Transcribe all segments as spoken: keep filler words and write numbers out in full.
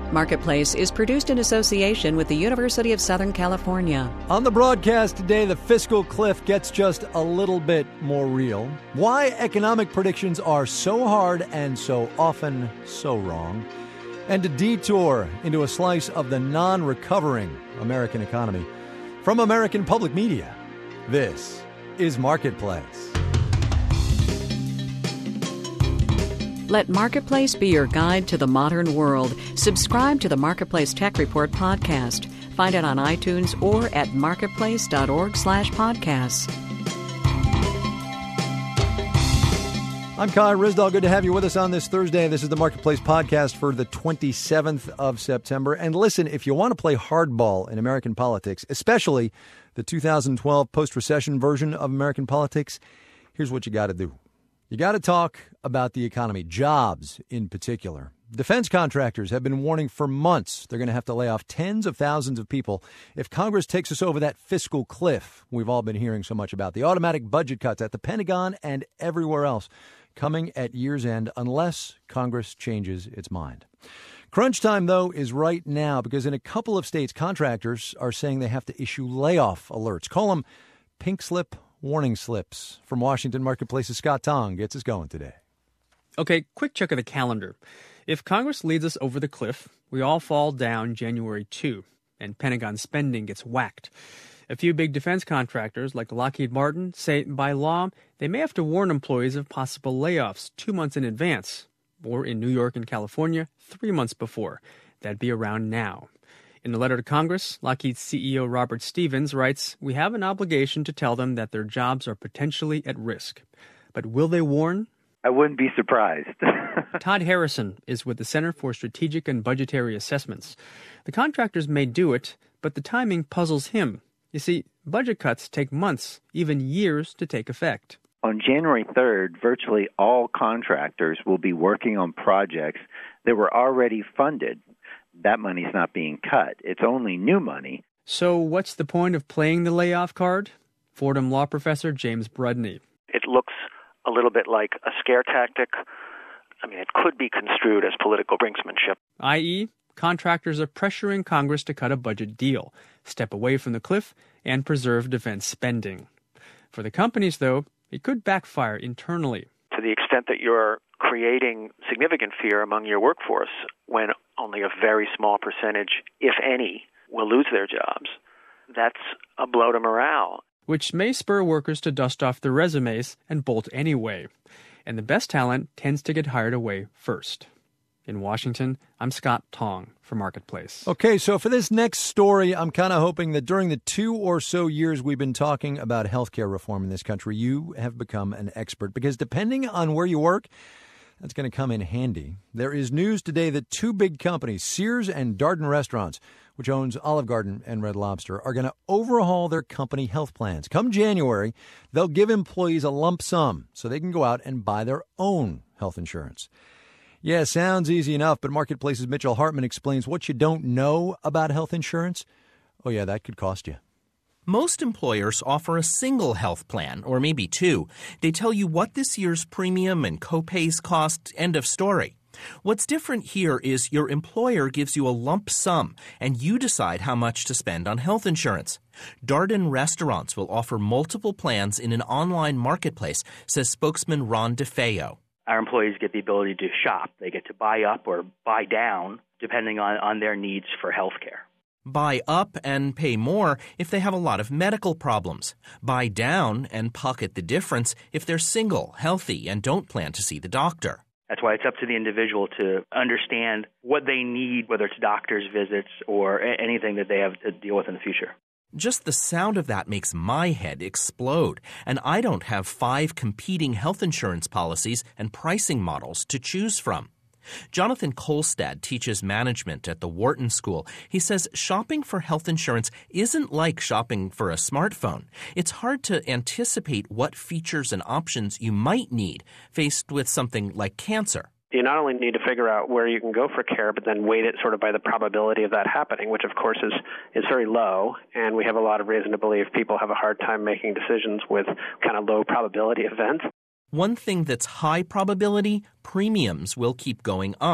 Marketplace is produced in association with the University of Southern California. On the broadcast today, the fiscal cliff gets just a little bit more real. Why economic predictions are so hard and so often so wrong. And a detour into a slice of the non-recovering American economy. From American Public Media, this is Marketplace. Let Marketplace be your guide to the modern world. Subscribe to the Marketplace Tech Report podcast. Find it on iTunes or at marketplace.org slash podcasts. I'm Kai Ryssdal. Good to have you with us on this Thursday. This is the Marketplace podcast for the twenty-seventh of September. And listen, if you want to play hardball in American politics, especially the two thousand twelve post-recession version of American politics, here's what you got to do. You got to talk about the economy, jobs in particular. Defense contractors have been warning for months they're going to have to lay off tens of thousands of people if Congress takes us over that fiscal cliff we've all been hearing so much about. The automatic budget cuts at the Pentagon and everywhere else coming at year's end unless Congress changes its mind. Crunch time, though, is right now because in a couple of states, contractors are saying they have to issue layoff alerts. Call them pink slip warning slips. From Washington, Marketplace's Scott Tong gets us going today. Okay, quick check of the calendar. If Congress leads us over the cliff, we all fall down January second, and Pentagon spending gets whacked. A few big defense contractors, like Lockheed Martin, say by law they may have to warn employees of possible layoffs two months in advance, or in New York and California, three months before. That'd be around now. In a letter to Congress, Lockheed's C E O Robert Stevens writes, "We have an obligation to tell them that their jobs are potentially at risk. But will they warn?" I wouldn't be surprised. Todd Harrison is with the Center for Strategic and Budgetary Assessments. The contractors may do it, but the timing puzzles him. You see, budget cuts take months, even years, to take effect. On January third, virtually all contractors will be working on projects that were already funded. That money's not being cut. It's only new money. So what's the point of playing the layoff card? Fordham law professor James Brudney. It looks a little bit like a scare tactic. I mean, it could be construed as political brinksmanship. that is, contractors are pressuring Congress to cut a budget deal, step away from the cliff, and preserve defense spending. For the companies, though, it could backfire internally. To the extent that you're creating significant fear among your workforce when only a very small percentage, if any, will lose their jobs, that's a blow to morale. Which may spur workers to dust off their resumes and bolt anyway. And the best talent tends to get hired away first. In Washington, I'm Scott Tong for Marketplace. Okay, so for this next story, I'm kind of hoping that during the two or so years we've been talking about healthcare reform in this country, you have become an expert. Because depending on where you work, that's going to come in handy. There is news today that two big companies, Sears and Darden Restaurants, which owns Olive Garden and Red Lobster, are going to overhaul their company health plans. Come January, they'll give employees a lump sum so they can go out and buy their own health insurance. Yeah, sounds easy enough, but Marketplace's Mitchell Hartman explains what you don't know about health insurance. Oh, yeah, that could cost you. Most employers offer a single health plan, or maybe two. They tell you what this year's premium and copays cost, end of story. What's different here is your employer gives you a lump sum, and you decide how much to spend on health insurance. Darden Restaurants will offer multiple plans in an online marketplace, says spokesman Ron DeFeo. Our employees get the ability to shop. They get to buy up or buy down, depending on, on their needs for health care. Buy up and pay more if they have a lot of medical problems. Buy down and pocket the difference if they're single, healthy, and don't plan to see the doctor. That's why it's up to the individual to understand what they need, whether it's doctor's visits or anything that they have to deal with in the future. Just the sound of that makes my head explode, and I don't have five competing health insurance policies and pricing models to choose from. Jonathan Kolstad teaches management at the Wharton School. He says shopping for health insurance isn't like shopping for a smartphone. It's hard to anticipate what features and options you might need faced with something like cancer. You not only need to figure out where you can go for care, but then weight it sort of by the probability of that happening, which, of course, is, is very low. And we have a lot of reason to believe people have a hard time making decisions with kind of low probability events. One thing that's high probability, premiums will keep going up.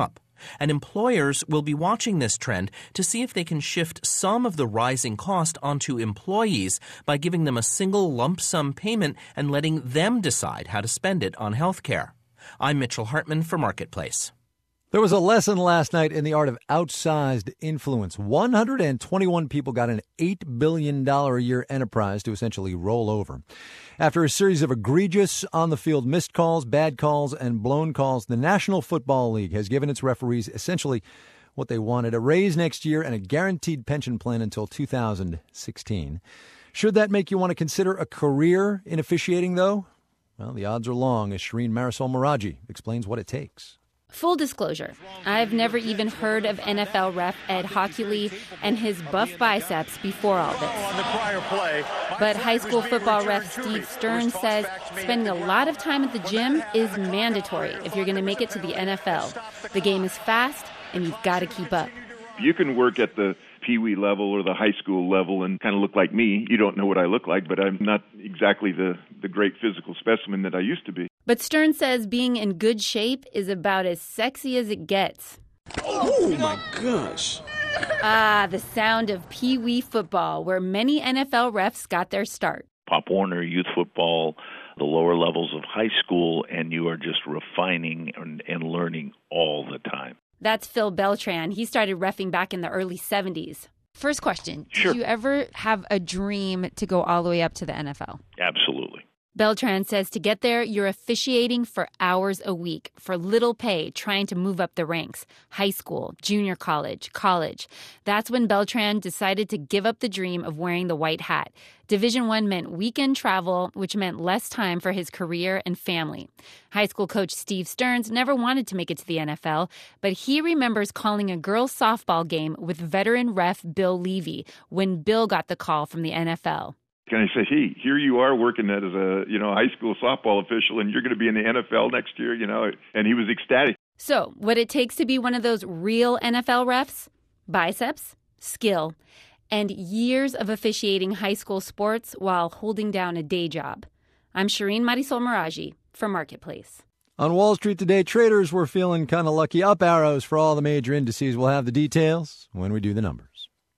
And employers will be watching this trend to see if they can shift some of the rising cost onto employees by giving them a single lump sum payment and letting them decide how to spend it on health care. I'm Mitchell Hartman for Marketplace. There was a lesson last night in the art of outsized influence. one hundred twenty-one people got an eight billion dollars a year enterprise to essentially roll over. After a series of egregious on-the-field missed calls, bad calls, and blown calls, the National Football League has given its referees essentially what they wanted, a raise next year and a guaranteed pension plan until two thousand sixteen. Should that make you want to consider a career in officiating, though? Well, the odds are long, as Shireen Marisol Meraji explains what it takes. Full disclosure, I've never even heard of N F L ref Ed Hockley and his buff biceps before all this. But high school football ref Steve Stearns says spending a lot of time at the gym is mandatory if you're going to make it to the N F L. The game is fast, and you've got to keep up. You can work at the peewee level or the high school level and kind of look like me. You don't know what I look like, but I'm not exactly the, the great physical specimen that I used to be. But Stearns says being in good shape is about as sexy as it gets. Oh, my gosh. Ah, the sound of peewee football, where many N F L refs got their start. Pop Warner, youth football, the lower levels of high school, and you are just refining and, and learning all the time. That's Phil Beltran. He started reffing back in the early seventies. First question. Sure. Did you ever have a dream to go all the way up to the N F L? Absolutely. Beltran says to get there, you're officiating for hours a week for little pay, trying to move up the ranks. High school, junior college, college. That's when Beltran decided to give up the dream of wearing the white hat. Division One meant weekend travel, which meant less time for his career and family. High school coach Steve Stearns never wanted to make it to the N F L, but he remembers calling a girls' softball game with veteran ref Bill Levy when Bill got the call from the N F L. Can I say, hey, here you are working as a, you know, high school softball official, and you're going to be in the N F L next year, you know, and he was ecstatic. So what it takes to be one of those real N F L refs? Biceps, skill, and years of officiating high school sports while holding down a day job. I'm Shireen Marisol Meraji for Marketplace. On Wall Street today, traders were feeling kind of lucky. Up arrows for all the major indices. We'll have the details when we do the numbers.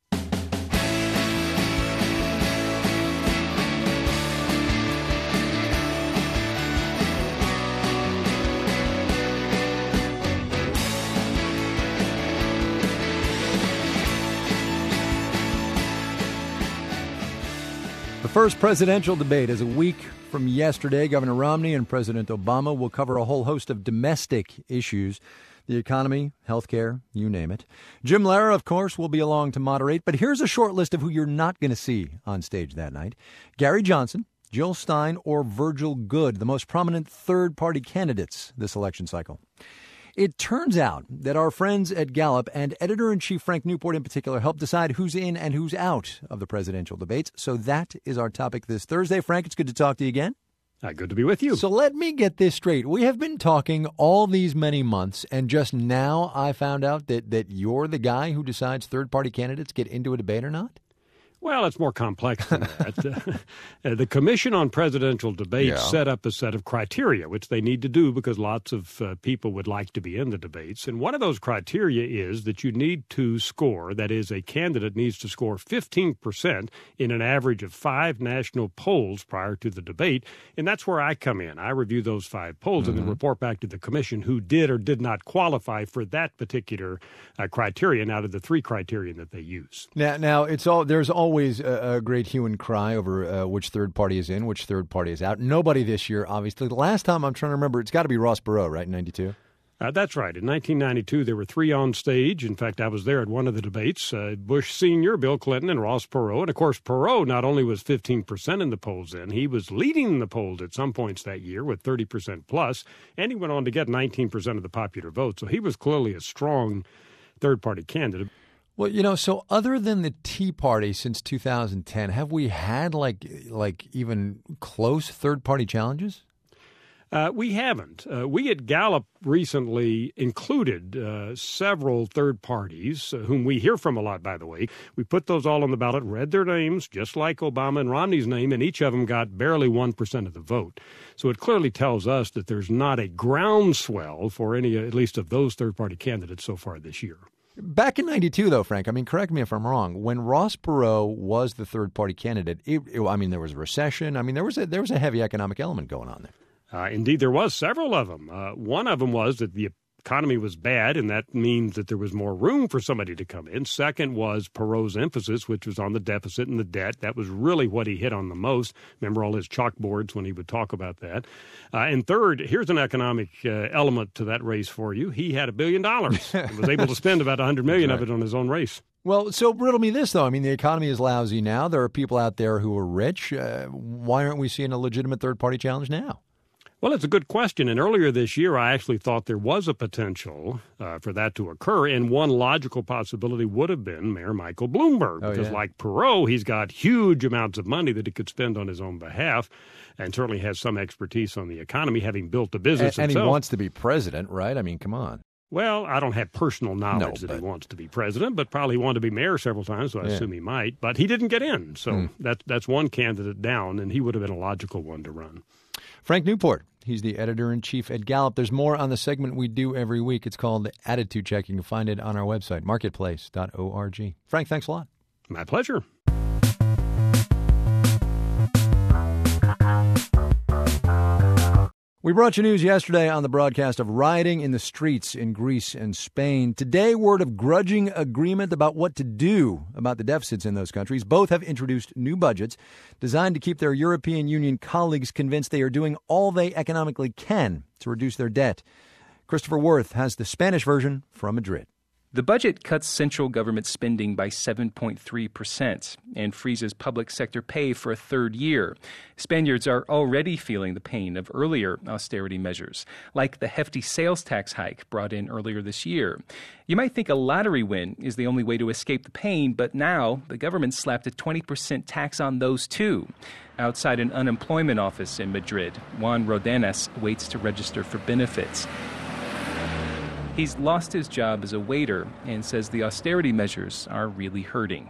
The first presidential debate is a week from yesterday. Governor Romney and President Obama will cover a whole host of domestic issues, the economy, healthcare, you name it. Jim Lehrer, of course, will be along to moderate, but here's a short list of who you're not going to see on stage that night. Gary Johnson, Jill Stein, or Virgil Goode, the most prominent third-party candidates this election cycle. It turns out that our friends at Gallup and editor-in-chief Frank Newport in particular helped decide who's in and who's out of the presidential debates. So that is our topic this Thursday. Frank, it's good to talk to you again. Uh, good to be with you. So let me get this straight. We have been talking all these many months, and just now I found out that, that you're the guy who decides third-party candidates get into a debate or not? Well, it's more complex than that. uh, the Commission on Presidential Debates yeah. set up a set of criteria, which they need to do because lots of uh, people would like to be in the debates. And one of those criteria is that you need to score, that is, a candidate needs to score fifteen percent in an average of five national polls prior to the debate. And that's where I come in. I review those five polls mm-hmm. and then report back to the Commission who did or did not qualify for that particular uh, criterion out of the three criterion that they use. Now, now it's all there's always Always a, a great hue and cry over uh, which third party is in, which third party is out. Nobody this year, obviously. The last time I'm trying to remember, it's got to be Ross Perot, right, in ninety-two? Uh, that's right. In nineteen ninety-two, there were three on stage. In fact, I was there at one of the debates. Uh, Bush Senior, Bill Clinton, and Ross Perot. And, of course, Perot not only was fifteen percent in the polls then, he was leading the polls at some points that year with thirty percent plus, and he went on to get nineteen percent of the popular vote. So he was clearly a strong third-party candidate. Well, you know, so other than the Tea Party since two thousand ten, have we had like like even close third-party challenges? Uh, we haven't. Uh, we at Gallup recently included uh, several third parties, uh, whom we hear from a lot, by the way. We put those all on the ballot, read their names, just like Obama and Romney's name, and each of them got barely one percent of the vote. So it clearly tells us that there's not a groundswell for any, at least of those third-party candidates so far this year. Back in ninety-two, though, Frank, I mean, correct me if I'm wrong, when Ross Perot was the third-party candidate, it, it, I mean, there was a recession. I mean, there was a, there was a heavy economic element going on there. Uh, indeed, there was several of them. Uh, one of them was that the economy was bad, and that means that there was more room for somebody to come in. Second was Perot's emphasis, which was on the deficit and the debt. That was really what he hit on the most. Remember all his chalkboards when he would talk about that. Uh, and third, here's an economic uh, element to that race for you. He had a billion dollars and was able to spend about one hundred million dollars right. of it on his own race. Well, so riddle me this, though. I mean, the economy is lousy now. There are people out there who are rich. Uh, why aren't we seeing a legitimate third-party challenge now? Well, it's a good question. And earlier this year, I actually thought there was a potential uh, for that to occur. And one logical possibility would have been Mayor Michael Bloomberg. Oh, because yeah. like Perot, he's got huge amounts of money that he could spend on his own behalf and certainly has some expertise on the economy, having built a business and, and himself. he wants to be president, right? I mean, come on. Well, I don't have personal knowledge no, that but... he wants to be president, but probably wanted to be mayor several times, so I yeah. assume he might. But he didn't get in. So hmm. that, that's one candidate down, and he would have been a logical one to run. Frank Newport. He's the editor-in-chief at Gallup. There's more on the segment we do every week. It's called Attitude Check. You can find it on our website, marketplace dot org. Frank, thanks a lot. My pleasure. We brought you news yesterday on the broadcast of rioting in the streets in Greece and Spain. Today, word of grudging agreement about what to do about the deficits in those countries. Both have introduced new budgets designed to keep their European Union colleagues convinced they are doing all they economically can to reduce their debt. Christopher Worth has the Spanish version from Madrid. The budget cuts central government spending by seven point three percent and freezes public sector pay for a third year. Spaniards are already feeling the pain of earlier austerity measures, like the hefty sales tax hike brought in earlier this year. You might think a lottery win is the only way to escape the pain, but now the government slapped a twenty percent tax on those too. Outside an unemployment office in Madrid, Juan Rodenas waits to register for benefits. He's lost his job as a waiter and says the austerity measures are really hurting.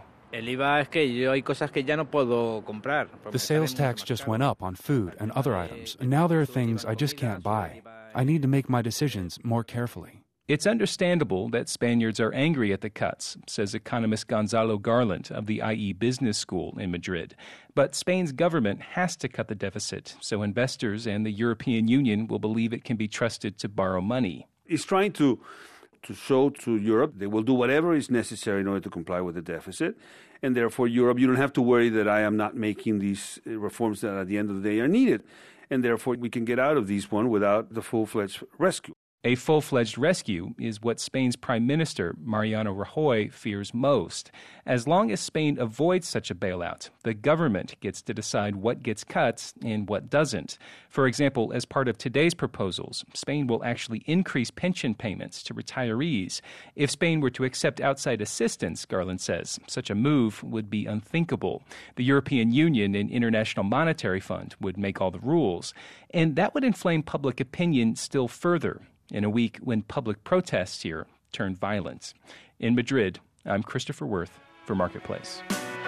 The sales tax just went up on food and other items, and now there are things I just can't buy. I need to make my decisions more carefully. It's understandable that Spaniards are angry at the cuts, says economist Gonzalo Garland of the I E Business School in Madrid. But Spain's government has to cut the deficit so investors and the European Union will believe it can be trusted to borrow money. It's trying to to show to Europe they will do whatever is necessary in order to comply with the deficit. And therefore, Europe, you don't have to worry that I am not making these reforms that at the end of the day are needed. And therefore, we can get out of these one without the full-fledged rescue. A full-fledged rescue is what Spain's Prime Minister, Mariano Rajoy, fears most. As long as Spain avoids such a bailout, the government gets to decide what gets cut and what doesn't. For example, as part of today's proposals, Spain will actually increase pension payments to retirees. If Spain were to accept outside assistance, Garland says, such a move would be unthinkable. The European Union and International Monetary Fund would make all the rules, and that would inflame public opinion still further in a week when public protests here turned violent. In Madrid, I'm Christopher Worth for Marketplace.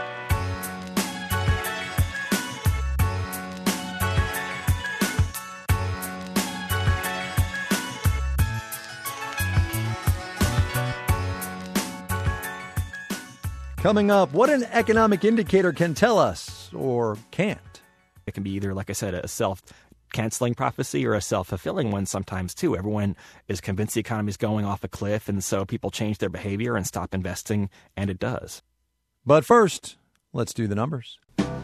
Coming up, what an economic indicator can tell us or can't. It can be either, like I said, a self canceling prophecy or a self-fulfilling one sometimes, too. Everyone is convinced the economy is going off a cliff, and so people change their behavior and stop investing, and it does. But first, let's do the numbers.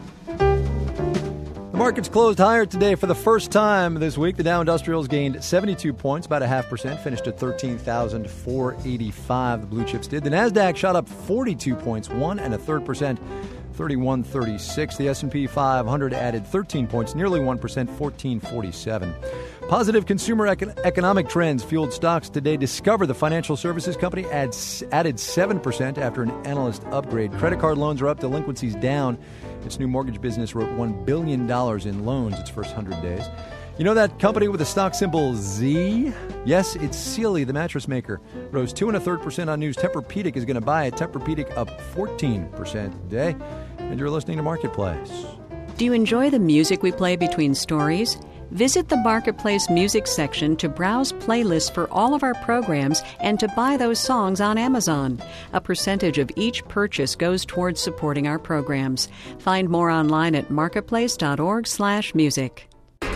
The markets closed higher today for the first time this week. The Dow Industrials gained seventy-two points, about a half percent, finished at thirteen thousand four hundred eighty-five. The blue chips did. The Nasdaq shot up forty-two points, one and a third percent, thirty-one thirty-six. The S and P five hundred added thirteen points, nearly one percent, fourteen forty-seven. Positive consumer econ- economic trends fueled stocks today. Discover, the financial services company, adds, added seven percent after an analyst upgrade. Credit card loans are up, delinquencies down. Its new mortgage business wrote one billion dollars in loans its first one hundred days. You know that company with the stock symbol Z? Yes, it's Sealy, the mattress maker. Rose two and a third percent on news. Tempur-Pedic is going to buy it. Tempur-Pedic up fourteen percent today. And you're listening to Marketplace. Do you enjoy the music we play between stories? Visit the Marketplace music section to browse playlists for all of our programs and to buy those songs on Amazon. A percentage of each purchase goes towards supporting our programs. Find more online at marketplace.org slash music.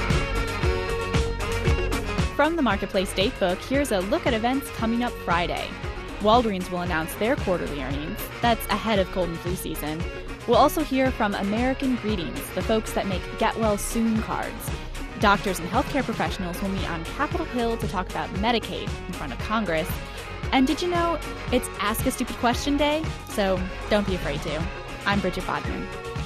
From the Marketplace Datebook, here's a look at events coming up Friday. Walgreens will announce their quarterly earnings. That's ahead of cold and flu season. We'll also hear from American Greetings, the folks that make Get Well Soon cards. Doctors and healthcare professionals will meet on Capitol Hill to talk about Medicaid in front of Congress. And did you know it's Ask a Stupid Question Day? So don't be afraid to. I'm Bridget Bodman.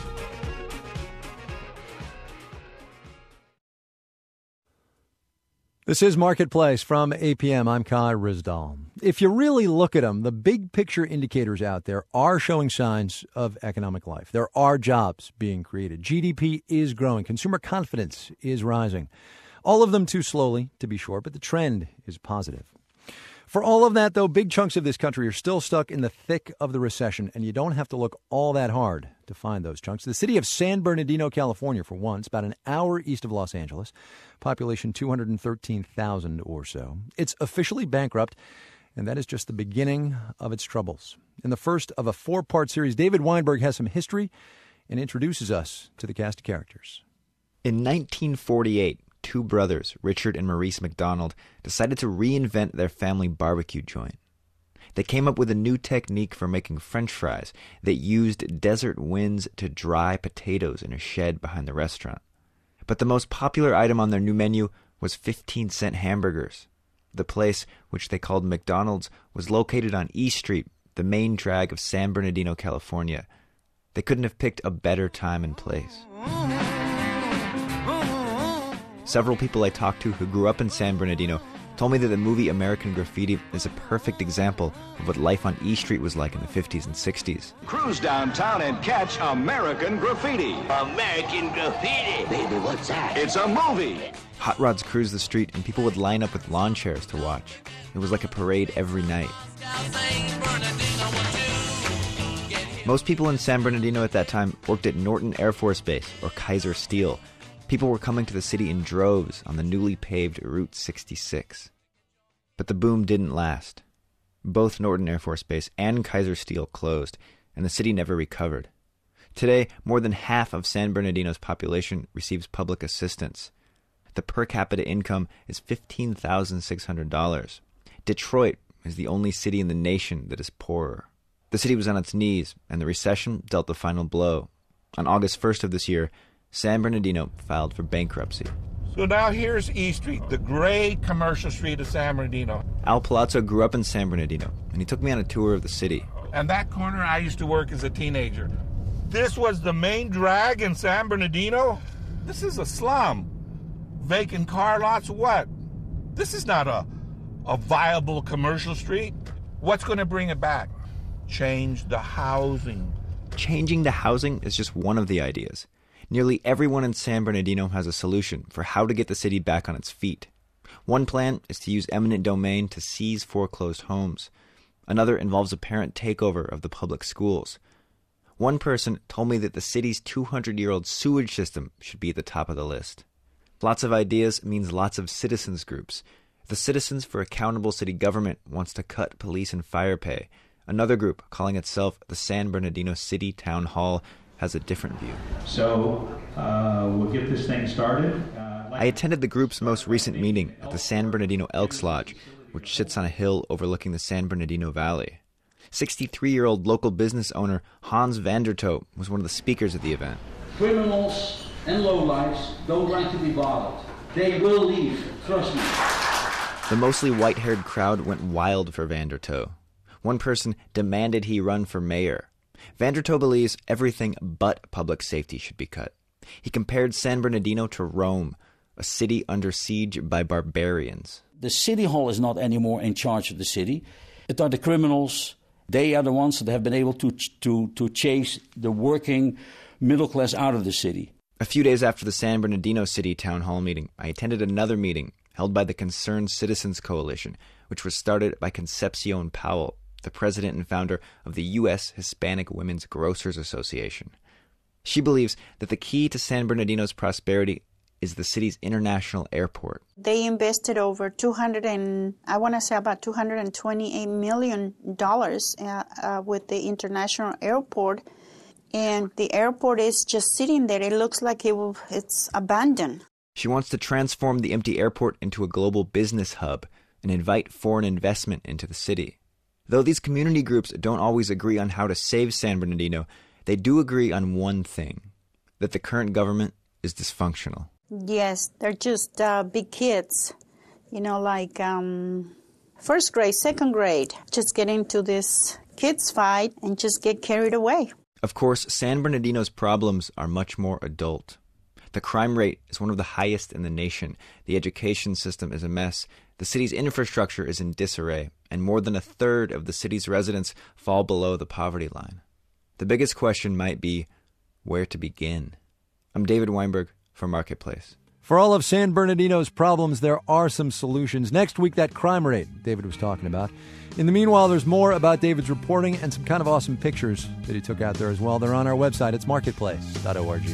This is Marketplace from A P M. I'm Kai Ryssdal. If you really look at them, the big picture indicators out there are showing signs of economic life. There are jobs being created. G D P is growing. Consumer confidence is rising. All of them too slowly, to be sure, but the trend is positive. For all of that, though, big chunks of this country are still stuck in the thick of the recession, and you don't have to look all that hard to find those chunks. The city of San Bernardino, California, for one, it's about an hour east of Los Angeles, population two hundred thirteen thousand or so. It's officially bankrupt, and that is just the beginning of its troubles. In the first of a four-part series, David Weinberg has some history and introduces us to the cast of characters. In nineteen forty-eight, two brothers, Richard and Maurice McDonald, decided to reinvent their family barbecue joint. They came up with a new technique for making French fries that used desert winds to dry potatoes in a shed behind the restaurant. But the most popular item on their new menu was fifteen-cent hamburgers. The place, which they called McDonald's, was located on E Street, the main drag of San Bernardino, California. They couldn't have picked a better time and place. Several people I talked to who grew up in San Bernardino told me that the movie American Graffiti is a perfect example of what life on E Street was like in the fifties and sixties. Cruise downtown and catch American Graffiti. American Graffiti? Baby, what's that? It's a movie. Hot rods cruised the street and people would line up with lawn chairs to watch. It was like a parade every night. Most people in San Bernardino at that time worked at Norton Air Force Base or Kaiser Steel. People were coming to the city in droves on the newly paved Route sixty-six. But the boom didn't last. Both Norton Air Force Base and Kaiser Steel closed, and the city never recovered. Today, more than half of San Bernardino's population receives public assistance. The per capita income is fifteen thousand six hundred dollars. Detroit is the only city in the nation that is poorer. The city was on its knees, and the recession dealt the final blow. On August first of this year, San Bernardino filed for bankruptcy. So now here's E Street, the great commercial street of San Bernardino. Al Palazzo grew up in San Bernardino, and he took me on a tour of the city. And that corner I used to work as a teenager. This was the main drag in San Bernardino? This is a slum. Vacant car lots, what? This is not a, a viable commercial street. What's going to bring it back? Change the housing. Changing the housing is just one of the ideas. Nearly everyone in San Bernardino has a solution for how to get the city back on its feet. One plan is to use eminent domain to seize foreclosed homes. Another involves a parent takeover of the public schools. One person told me that the city's two hundred year old sewage system should be at the top of the list. Lots of ideas means lots of citizens groups. The Citizens for Accountable City Government wants to cut police and fire pay. Another group, calling itself the San Bernardino City Town Hall, has a different view. So uh, we'll get this thing started. Uh, I attended the group's most recent meeting at the San Bernardino Elks Lodge, which sits on a hill overlooking the San Bernardino Valley. sixty-three-year-old local business owner Hans Vandertoe was one of the speakers at the event. Criminals and lowlifes don't like to be bothered. They will leave, trust me. The mostly white-haired crowd went wild for Vandertoe. One person demanded he run for mayor. Vandertoe believes everything but public safety should be cut. He compared San Bernardino to Rome, a city under siege by barbarians. The city hall is not anymore in charge of the city. It are the criminals. They are the ones that have been able to to to chase the working middle class out of the city. A few days after the San Bernardino City Town Hall meeting, I attended another meeting held by the Concerned Citizens Coalition, which was started by Concepcion Powell, the president and founder of the U S Hispanic Women's Grocers Association. She believes that the key to San Bernardino's prosperity is the city's international airport. They invested over two hundred and I want to say about two hundred twenty-eight million dollars uh, uh, with the international airport, and the airport is just sitting there. It looks like it will, it's abandoned. She wants to transform the empty airport into a global business hub and invite foreign investment into the city. Though these community groups don't always agree on how to save San Bernardino, they do agree on one thing, that the current government is dysfunctional. Yes, they're just uh, big kids, you know, like um, first grade, second grade, just get into this kids fight and just get carried away. Of course, San Bernardino's problems are much more adult. The crime rate is one of the highest in the nation. The education system is a mess. The city's infrastructure is in disarray, and more than a third of the city's residents fall below the poverty line. The biggest question might be where to begin. I'm David Weinberg for Marketplace. For all of San Bernardino's problems, there are some solutions. Next week, that crime rate David was talking about. In the meanwhile, there's more about David's reporting and some kind of awesome pictures that he took out there as well. They're on our website. It's marketplace dot org.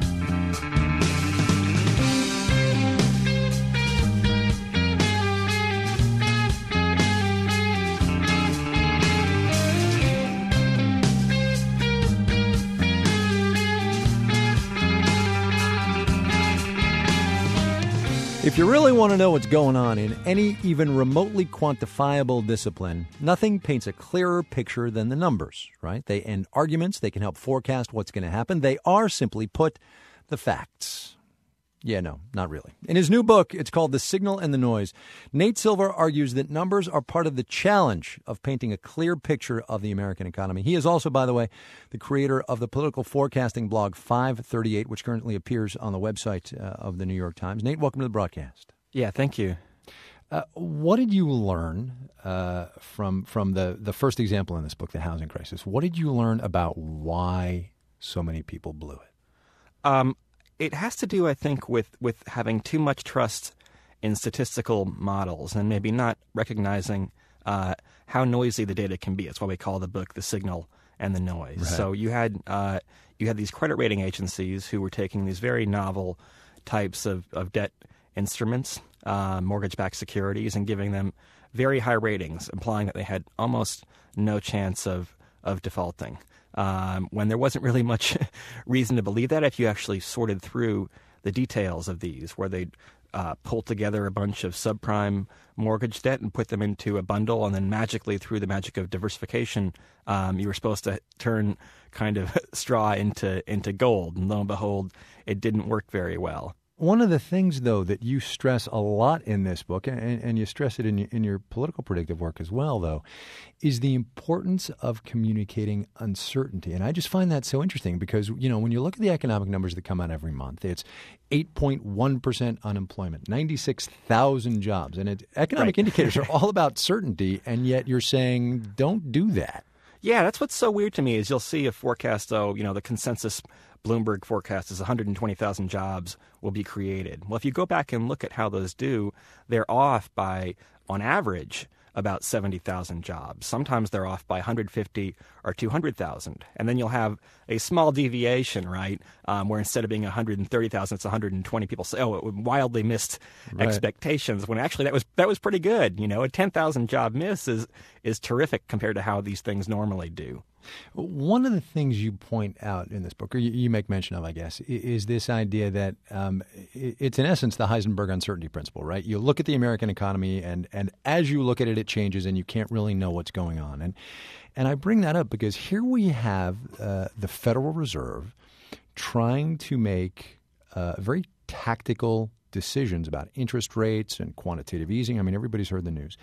If you really want to know what's going on in any even remotely quantifiable discipline, nothing paints a clearer picture than the numbers, right? They end arguments. They can help forecast what's going to happen. They are, simply put, the facts. Yeah, no, not really. In his new book, it's called The Signal and the Noise, Nate Silver argues that numbers are part of the challenge of painting a clear picture of the American economy. He is also, by the way, the creator of the political forecasting blog five thirty-eight, which currently appears on the website uh, of the New York Times. Nate, welcome to the broadcast. Yeah, thank you. Uh, what did you learn uh, from from the, the first example in this book, the housing crisis? What did you learn about why so many people blew it? Um. It has to do, I think, with, with having too much trust in statistical models and maybe not recognizing uh, how noisy the data can be. That's why we call the book The Signal and the Noise. Right. So you had uh, you had these credit rating agencies who were taking these very novel types of, of debt instruments, uh, mortgage-backed securities, and giving them very high ratings, implying that they had almost no chance of, of defaulting. Um, when there wasn't really much reason to believe that if you actually sorted through the details of these, where they'd uh, pull together a bunch of subprime mortgage debt and put them into a bundle, and then magically, through the magic of diversification, um, you were supposed to turn kind of straw into, into gold. And lo and behold, it didn't work very well. One of the things, though, that you stress a lot in this book, and, and you stress it in your, in your political predictive work as well, though, is the importance of communicating uncertainty. And I just find that so interesting because, you know, when you look at the economic numbers that come out every month, it's eight point one percent unemployment, ninety-six thousand jobs. And it, economic right. indicators are all about certainty, and yet you're saying don't do that. Yeah, that's what's so weird to me is you'll see a forecast, though, you know, the consensus Bloomberg forecast is one hundred twenty thousand jobs will be created. Well, if you go back and look at how those do, they're off by, on average, about seventy thousand jobs. Sometimes they're off by one hundred fifty or two hundred thousand. And then you'll have a small deviation, right, um, where instead of being one hundred thirty thousand, it's one hundred twenty. People say, oh, it wildly missed right. expectations, when actually that was that was pretty good. You know, a ten thousand job miss is is terrific compared to how these things normally do. One of the things you point out in this book, or you, you make mention of, I guess, is this idea that um, it's in essence the Heisenberg uncertainty principle, right? You look at the American economy, and, and as you look at it, it changes, and you can't really know what's going on. And and I bring that up because here we have uh, the Federal Reserve trying to make uh, very tactical decisions about interest rates and quantitative easing. I mean, everybody's heard the news.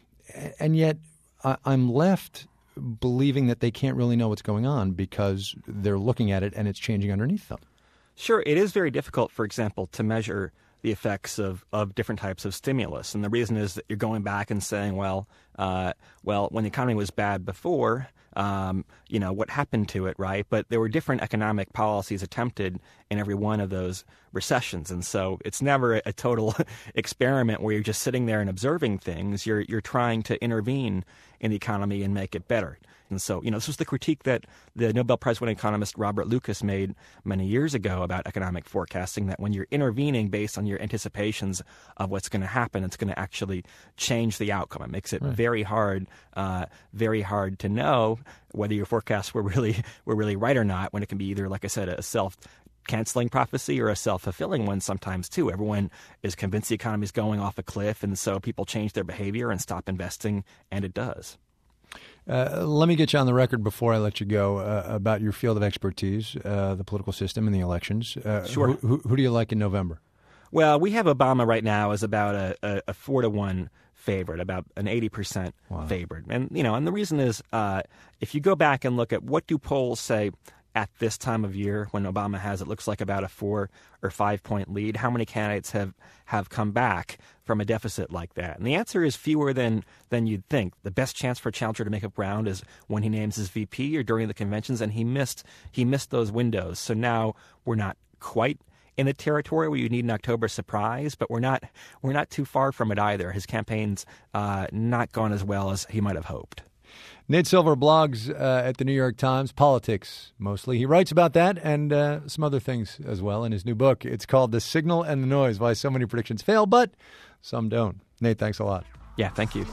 And yet I, I'm left believing that they can't really know what's going on because they're looking at it and it's changing underneath them. Sure, it is very difficult, for example, to measure the effects of, of different types of stimulus. And the reason is that you're going back and saying, well, uh, well, when the economy was bad before, um, you know, what happened to it, right? But there were different economic policies attempted in every one of those recessions. And so it's never a, a total experiment where you're just sitting there and observing things. You're, you're trying to intervene in the economy and make it better. And so, you know, this was the critique that the Nobel Prize-winning economist Robert Lucas made many years ago about economic forecasting, that when you're intervening based on your anticipations of what's going to happen, it's going to actually change the outcome. It makes it right. very hard, uh, very hard to know whether your forecasts were really were really right or not, when it can be either, like I said, a self canceling prophecy or a self-fulfilling one sometimes too. Everyone is convinced the economy is going off a cliff, and so people change their behavior and stop investing, and it does. Uh, let me get you on the record before I let you go uh, about your field of expertise, uh, the political system and the elections. Uh, sure. Who, who, who do you like in November? Well, we have Obama right now as about a, a, a four to one favorite, about an eighty percent wow. favorite. And, you know, and the reason is uh, if you go back and look at what do polls say at this time of year when Obama has, it looks like about a four or five point lead, how many candidates have, have come back from a deficit like that? And the answer is fewer than, than you'd think. The best chance for a challenger to make up ground is when he names his V P or during the conventions, and he missed he missed those windows. So now we're not quite in the territory where you need an October surprise, but we're not we're not too far from it either. His campaign's uh, not gone as well as he might have hoped. Nate Silver blogs uh, at the New York Times, politics mostly. He writes about that and uh, some other things as well in his new book. It's called The Signal and the Noise, Why So Many Predictions Fail, but some don't. Nate, thanks a lot. Yeah, thank you.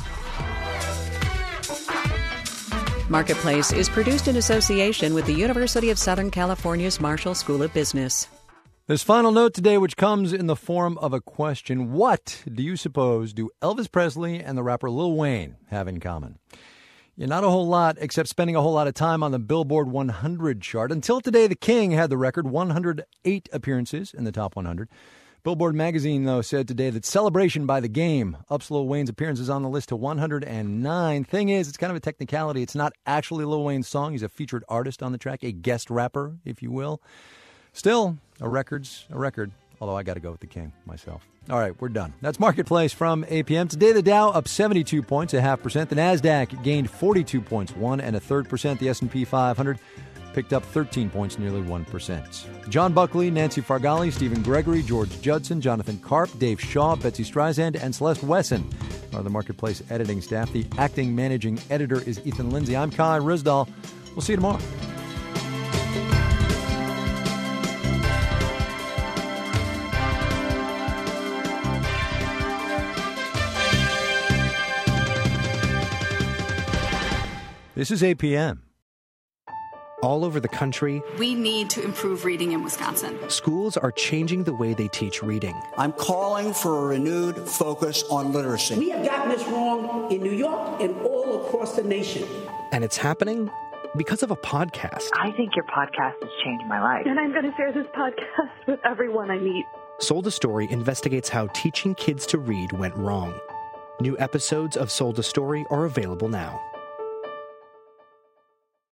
Marketplace is produced in association with the University of Southern California's Marshall School of Business. This final note today, which comes in the form of a question: what do you suppose do Elvis Presley and the rapper Lil Wayne have in common? Yeah, not a whole lot, except spending a whole lot of time on the Billboard one hundred chart. Until today, the King had the record, one hundred eight appearances in the top one hundred. Billboard magazine, though, said today that Celebration by the Game ups Lil Wayne's appearances on the list to one hundred nine. Thing is, it's kind of a technicality. It's not actually Lil Wayne's song. He's a featured artist on the track, a guest rapper, if you will. Still, a record's a record, although I got to go with the King myself. All right, we're done. That's Marketplace from A P M. Today, the Dow up seventy-two points, a half percent. The NASDAQ gained forty-two points, one and a third percent. The S and P five hundred picked up thirteen points, nearly one percent. John Buckley, Nancy Fargali, Stephen Gregory, George Judson, Jonathan Karp, Dave Shaw, Betsy Streisand, and Celeste Wesson are the Marketplace editing staff. The acting managing editor is Ethan Lindsay. I'm Kai Ryssdal. We'll see you tomorrow. This is A P M. All over the country, we need to improve reading in Wisconsin. Schools are changing the way they teach reading. I'm calling for a renewed focus on literacy. We have gotten this wrong in New York and all across the nation. And it's happening because of a podcast. I think your podcast has changed my life. And I'm going to share this podcast with everyone I meet. Sold a Story investigates how teaching kids to read went wrong. New episodes of Sold a Story are available now.